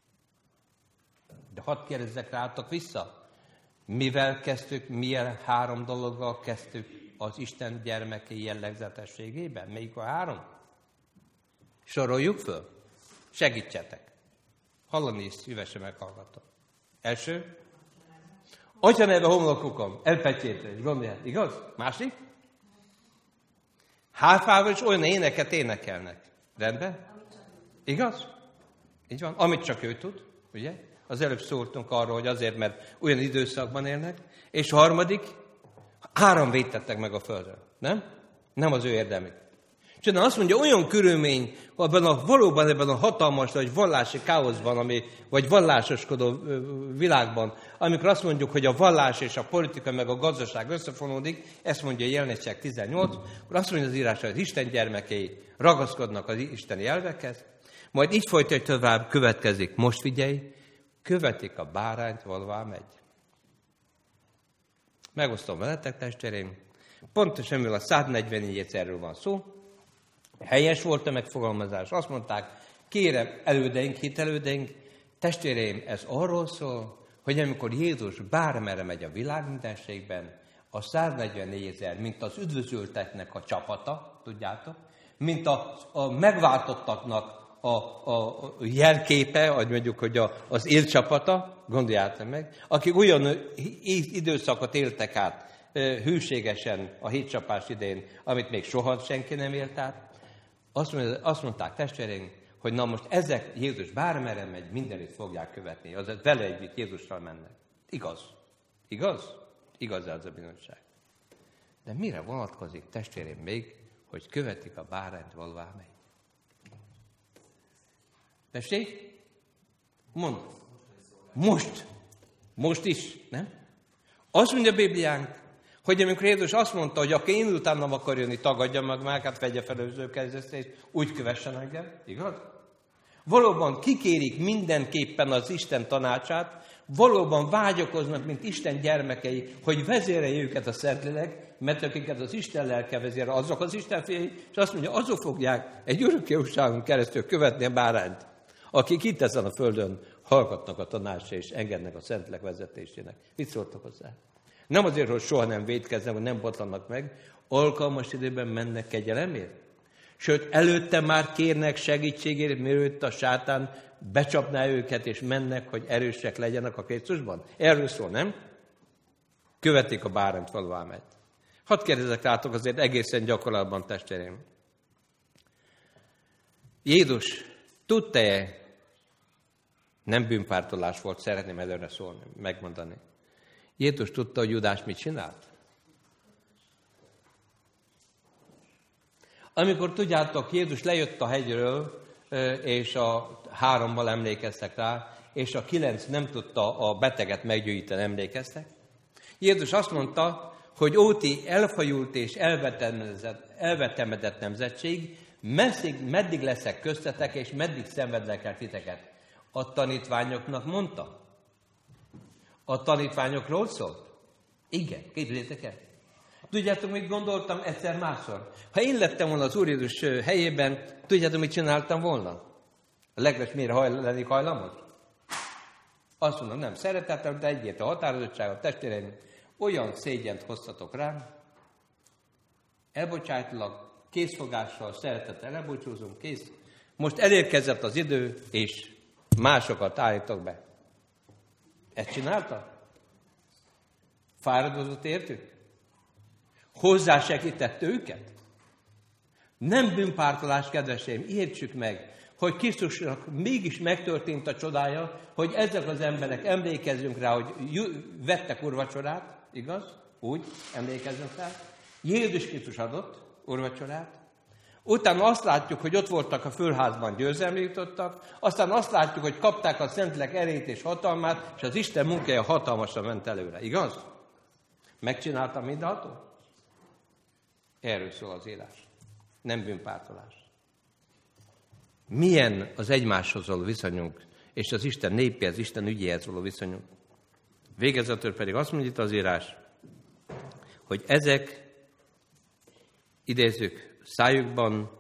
De hadd kérdezzek rátok vissza. Mivel kezdtük, milyen három dologgal kezdtük az Isten gyermekei jellegzetességében? Melyik a három? Soroljuk föl. Segítsetek. Hallani is szívesen meghallgatom. Első. Atya neve homlokukon, elpecsételés, gondolját, igaz? Másik? Háfával is olyan éneket énekelnek. Rendben? Igaz? Így van. Amit csak ő tud, ugye? Az előbb szóltunk arról, hogy azért, mert olyan időszakban élnek. És a harmadik, három védtettek meg a földön. Nem? Nem az ő érdemük. És azt mondja, olyan körülmény, abban a, valóban ebben a hatalmas, vagy vallási káoszban, ami, vagy vallásoskodó világban, amikor azt mondjuk, hogy a vallás és a politika meg a gazdaság összefonódik, ezt mondja Jelenések tizennyolc, akkor azt mondja az írás, hogy az Isten gyermekei ragaszkodnak az isteni elvekhez, majd így folytatja tovább, következik, most figyelj, követik a bárányt, valóvá megy. Megosztom veletek, testvéreim, pontosan mivel a száznegyvennégy erről van szó, helyes volt a megfogalmazás. Azt mondták, kérem, elődeink, hitelődeink, testvéreim, ez arról szól, hogy amikor Jézus bármerre megy a világ mindenségben, a száznegyvennégy ezer, mint az üdvözülteknek a csapata, tudjátok, mint a, a megváltottaknak a, a, a jelképe, vagy mondjuk, hogy a, az élcsapata, gondoljátok meg, akik olyan időszakot éltek át hűségesen a hétcsapás idején, amit még soha senki nem élt át, Azt, mondja, azt mondták testvéreink, hogy na most ezek Jézus bármerre megy, mindenütt fogják követni. Azaz vele együtt Jézussal mennek. Igaz? Igaz? Igaz ez a bizonyság. De mire vonatkozik, testvéreim, még, hogy követik a bárányt, valóvá megy? Tessék? Mondd. Most. Most is, nem? Azt mondja a Bibliánk, hogy amikor Jézus azt mondta, hogy aki én utánam akar jönni, tagadja meg mákat, vegye fel az ő kezdesztést, úgy kövessen engem, igaz? Valóban kikérik mindenképpen az Isten tanácsát, valóban vágyakoznak, mint Isten gyermekei, hogy vezérelje őket a Szentlélek, mert akiket az Isten lelke vezérel, azok az Isten fiai, és azt mondja, azok fogják egy örökkévalóságon keresztül követni a bárányt, akik itt ezen a földön hallgatnak a tanácsra, és engednek a Szentlélek vezetésének. Mit szóltak hozzá? Nem azért, hogy soha nem vétkeznek, hogy nem botlanak meg, alkalmas időben mennek kegyelemért. Sőt, előtte már kérnek segítségért, mielőtt a sátán becsapná őket, és mennek, hogy erősek legyenek a Krisztusban. Erről szól, nem? Követik a bárányt, valóvá megy. Hadd kérdezek rátok azért egészen gyakorlatban, testvéreim. Jézus tudta-e, nem bűnpártolás volt, szeretném előre szólni, megmondani. Jézus tudta, hogy Judás mit csinált? Amikor tudjátok, Jézus lejött a hegyről, és a hárommal emlékeztek rá, és a kilenc nem tudta a beteget meggyógyítani, emlékeztek? Jézus azt mondta, hogy óti elfajult és elvetemedett nemzetség, messzig, meddig leszek köztetek, és meddig szenvedlek el titeket. A tanítványoknak mondta. A tanítványokról szólt? Igen, képzeljétek el. Tudjátok, mit gondoltam egyszer másszor? Ha én lettem volna az Úr Jézus helyében, tudjátok, mit csináltam volna? A legesmire haj, lennék hajlamos? Azt mondom, nem szeretettem, de egyért a határozottságot, testvéreim, olyan szégyent hoztatok rám, elbocsájtlak, készfogással, szeretettel elbúcsúzunk, kész. Most elérkezett az idő, és másokat állítok be. Ezt csinálta? Fáradozott értük? Hozzásegített őket? Nem bűnpártolás, kedveseim, értsük meg, hogy Krisztusnak mégis megtörtént a csodája, hogy ezek az emberek, emlékezzünk rá, hogy vettek úrvacsorát, igaz? Úgy, emlékezzünk rá. Jézus Krisztus adott úrvacsorát. Utána azt látjuk, hogy ott voltak a fölházban, győzelmre jutottak, aztán azt látjuk, hogy kapták a Szentlélek erejét és hatalmát, és az Isten munkája hatalmasan ment előre. Igaz? Megcsináltam mindenható? Erről szól az élás. Nem bűnpártolás. milyen az egymáshoz való viszonyunk, és az Isten népéhez, Isten ügyéhez való viszonyunk. Végezetül pedig azt mondja itt az írás, hogy ezek, idézzük, szájukban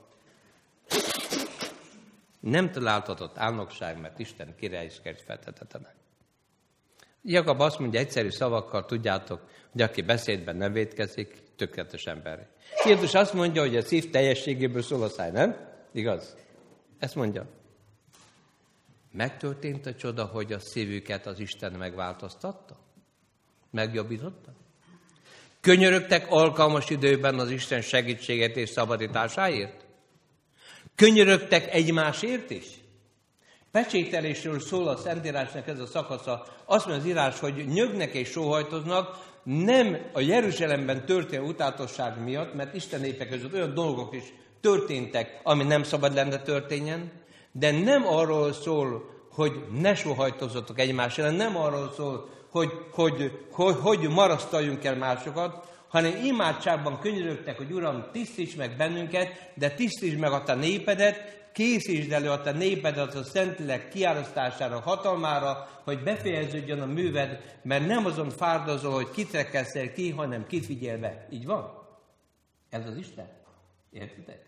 nem találtatott álnokság, mert Isten királyisként feltetetlenek. Jakab azt mondja egyszerű szavakkal, tudjátok, hogy aki beszédben nem vétkezik, tökéletes ember. Jézus azt mondja, hogy a szív teljességéből szól a száj, nem? Igaz? Ezt mondja. Megtörtént a csoda, hogy a szívüket az Isten megváltoztatta? Megjobbította? Könyörögtek alkalmas időben az Isten segítséget és szabadításáért? Könyörögtek egymásért is? Pecsételésről szól a Szentírásnak ez a szakasza. Azt mondja az írás, hogy nyögnek és sóhajtoznak, nem a Jeruzsálemben történő utáltosság miatt, mert Isten népek között olyan dolgok is történtek, ami nem szabad lenne történjen, de nem arról szól, hogy ne sóhajtozzatok egymás ellen, nem arról szól, hogy hogy, hogy, hogy marasztaljunk el másokat, hanem imádságban könyörögtek, hogy Uram, tisztíts meg bennünket, de tisztíts meg a te népedet, készítsd elő a te népedet a Szentlélek kiárasztására, hatalmára, hogy befejeződjön a műved, mert nem azon fárdozol, hogy kit rekesszel ki, hanem kit vigyél be. Így van? Ez az Isten? Értitek?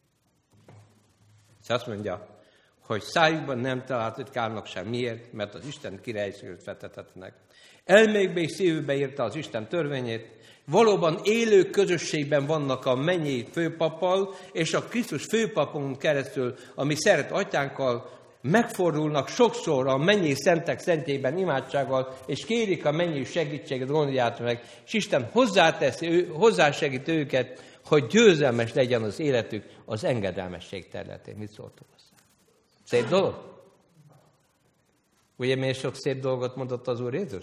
És azt mondja, hogy szájukban nem találtott kárnokság. Miért? Mert az Isten királységet vetetetnek. Elmékbe és szívükbe írta az Isten törvényét, valóban élő közösségben vannak a mennyi főpappal, és a Krisztus főpapon keresztül, ami szeret atyánkkal, megfordulnak sokszor a mennyi szentek szentjében imádsággal, és kérik a mennyi segítséget, gondoljátok meg, és Isten hozzáteszi, hozzásegít őket, hogy győzelmes legyen az életük az engedelmesség területén. Mit szóltok hozzá? Szép dolog? Ugye miért sok szép dolgot mondott az Úr Jézus?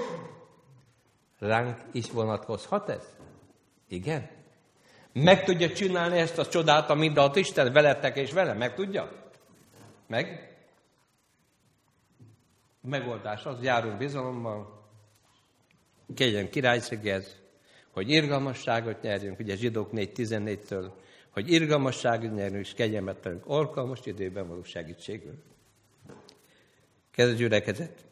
Ránk is vonatkozhat ez? Igen? Meg tudja csinálni ezt a csodát, amit ad Isten veletek és velem? Meg tudja? Meg? A megoldás az, járunk bizalommal, kérjen királységhez, hogy irgalmasságot nyerjünk, ugye Zsidók négy tizennégytől, hogy irgalmasságot nyerjünk és kegyelmetlenünk alkalmas időben való segítségül. Kedves gyülekezet!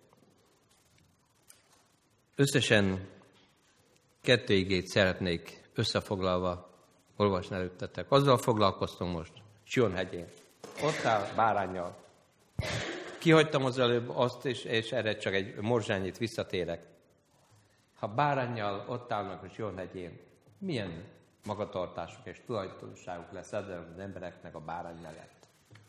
Összesen kettő igét szeretnék összefoglalva olvasni előttetek. Azzal foglalkoztunk most, Sion hegyén. Ott áll báránnyal. Kihagytam az előbb azt, és, és erre csak egy morzsányit visszatérek. Ha báránnyal ott állnak a Sion hegyén, milyen magatartásuk és tulajdonságuk lesz az embereknek a bárány mellett?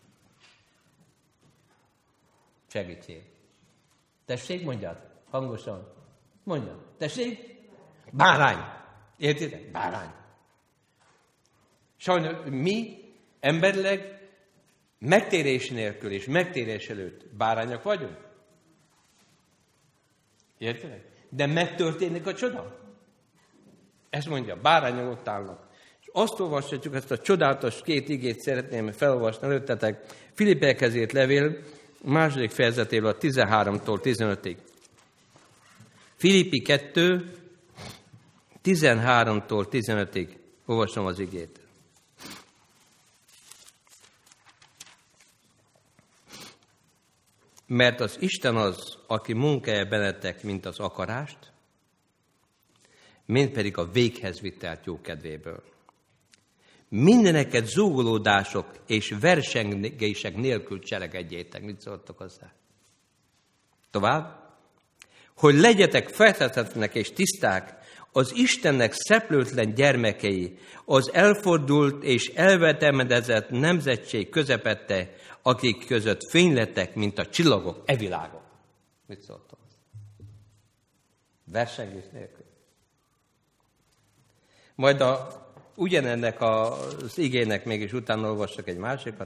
Segítség. Tessék, mondjad, hangosan. Mondjad, tessék, bárány. Értitek? Bárány. Sajnos mi emberileg megtérés nélkül és megtérés előtt bárányak vagyunk. Értitek? De megtörténik a csoda. Ezt mondja, bárányok ott állnak. És azt olvashatjuk, ezt a csodálatos két igét szeretném felolvasni előttetek. Filippekhez írt levél, második fejezetéből a tizenháromtól tizenötig. Filippi kettő, tizenháromtól tizenötig olvasom az igét. Mert az Isten az, aki munkálja bennetek, mint az akarást, mint pedig a véghez vitelt jókedvéből. Mindeneket zúgolódások és versengések nélkül cselekedjétek. Mit szóltok hozzá? Tovább. Hogy legyetek feltetetlenek és tiszták, az Istennek szeplőtlen gyermekei, az elfordult és elvetemedezett nemzetség közepette, akik között fénylettek, mint a csillagok, e világok. Mit szóltok? Versengés nélkül. Majd a, ugyanennek az igének mégis utána olvassak egy másikat.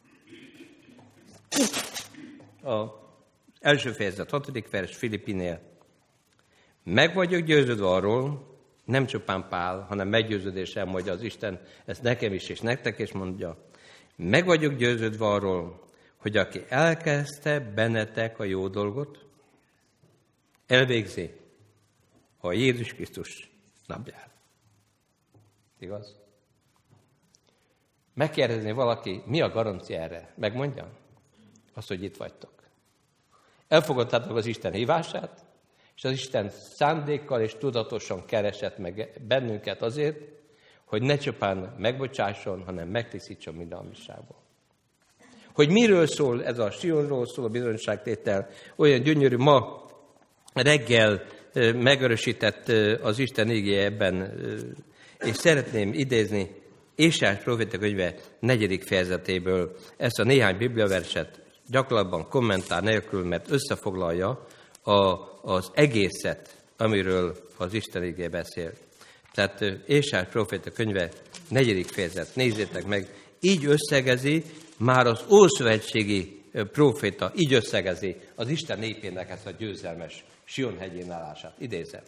Az első fejezet, hatodik vers, Filippinél. Meg vagyok győződve arról, nem csupán Pál, hanem meggyőződésem, mondja az Isten, ezt nekem is és nektek is mondja. Meg vagyok győződve arról, hogy aki elkezdte bennetek a jó dolgot, elvégzi a Jézus Krisztus napján. Igaz? megkérdezni valaki, mi a garancia erre? Megmondjam? Azt, hogy itt vagytok. Elfogadtátok az Isten hívását, és az Isten szándékkal és tudatosan keresett meg bennünket azért, hogy ne csupán megbocsásson, hanem megtisztítson minden hamisságból. Hogy miről szól ez a Sionról szól a bizonyságtétel, olyan gyönyörű, ma reggel megörösített az Isten igéje ebben, és szeretném idézni Ésaiás próféta könyve negyedik fejezetéből ezt a néhány bibliaverset, gyakorlatban kommentár nélkül, mert összefoglalja a, az egészet, amiről az Isten igéje beszél. Tehát Ésaiás próféta könyve negyedik fejezet, nézzétek meg, így összegezi már az ószövetségi próféta, így összegezi az Isten népének ezt a győzelmes Sion hegyén állását. Idézem.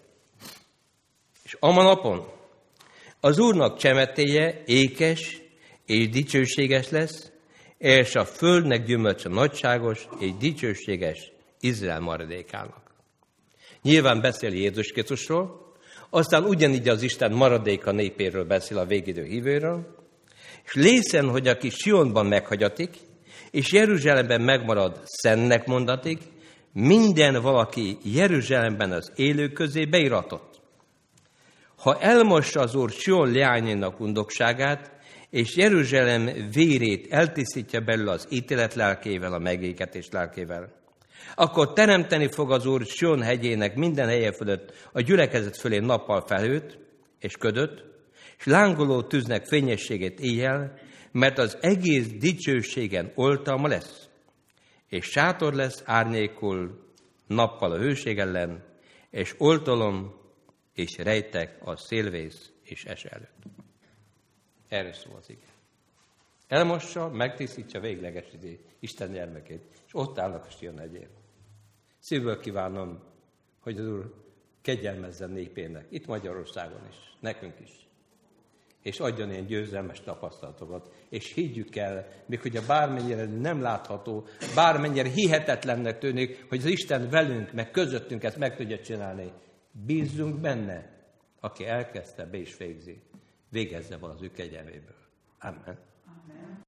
És ama napon az Úrnak csemetéje ékes és dicsőséges lesz, és a földnek gyümölcse nagyságos és dicsőséges Izrael maradékának. Nyilván beszél Jézus Krisztusról, aztán ugyanígy az Isten maradéka népéről beszél, a végidő hívőről, és lészen, hogy aki Sionban meghagyatik, és Jeruzsálemben megmarad szentnek mondatik, minden valaki Jeruzsálemben az élők közé beiratott. Ha elmossa az Úr Sion leányának undokságát, és Jeruzsálem vérét eltisztítja belőle az ítélet lelkével, a megégetés lelkével, akkor teremteni fog az Úr Sion hegyének minden helye fölött a gyülekezet fölé nappal felhőt és ködöt, és lángoló tűznek fényességét éjjel, mert az egész dicsőségen oltalma lesz, és sátor lesz árnyékul nappal a hőség ellen, és oltalom és rejtek a szélvész és es előtt. Erről szól az ige. Elmossa, megtisztítja, véglegesíti Isten gyermekét, és ott állnak a Sion hegyén. Szívből kívánom, hogy az Úr kegyelmezzen népének, itt Magyarországon is, nekünk is. És adjon ilyen győzelmes tapasztalatokat, és higgyük el, még hogyha bármennyire nem látható, bármennyire hihetetlennek tűnik, hogy az Isten velünk, meg közöttünk ezt meg tudja csinálni. Bízzunk benne, aki elkezdte, be is végzi. Végezze van az ő kegyelméből. Amen.